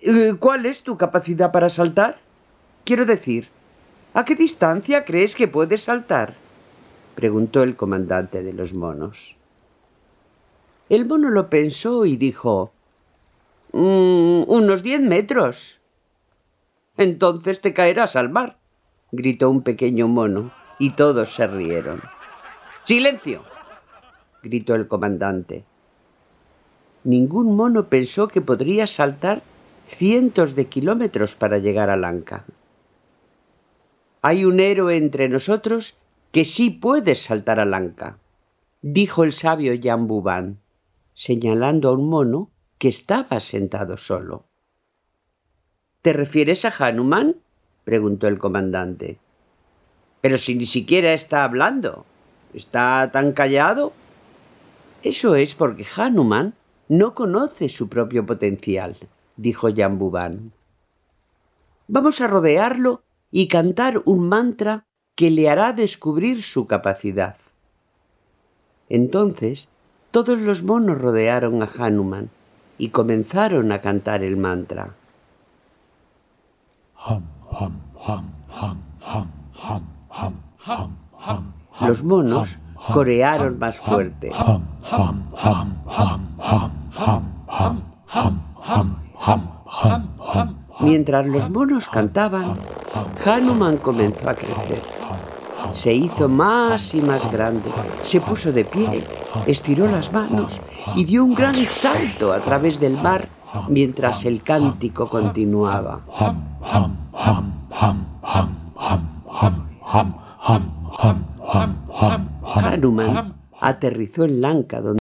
¿Cuál es tu capacidad para saltar? Quiero decir, ¿a qué distancia crees que puedes saltar?, preguntó el comandante de los monos. El mono lo pensó y dijo: unos 10 metros. Entonces te caerás al mar, gritó un pequeño mono, y todos se rieron. ¡Silencio!, gritó el comandante. Ningún mono pensó que podría saltar cientos de kilómetros para llegar a Lanka. Hay un héroe entre nosotros que sí puede saltar a Lanka, dijo el sabio Jambuvan, señalando a un mono que estaba sentado solo. ¿Te refieres a Hanuman?, preguntó el comandante. Pero si ni siquiera está hablando, ¿está tan callado? Eso es porque Hanuman no conoce su propio potencial, dijo Jambuvan. Vamos a rodearlo y cantar un mantra que le hará descubrir su capacidad. Entonces, todos los monos rodearon a Hanuman y comenzaron a cantar el mantra. Los monos corearon más fuerte. Mientras los monos cantaban, Hanuman comenzó a crecer. Se hizo más y más grande, se puso de pie, estiró las manos y dio un gran salto a través del mar mientras el cántico continuaba. Hanuman aterrizó en Lanka, donde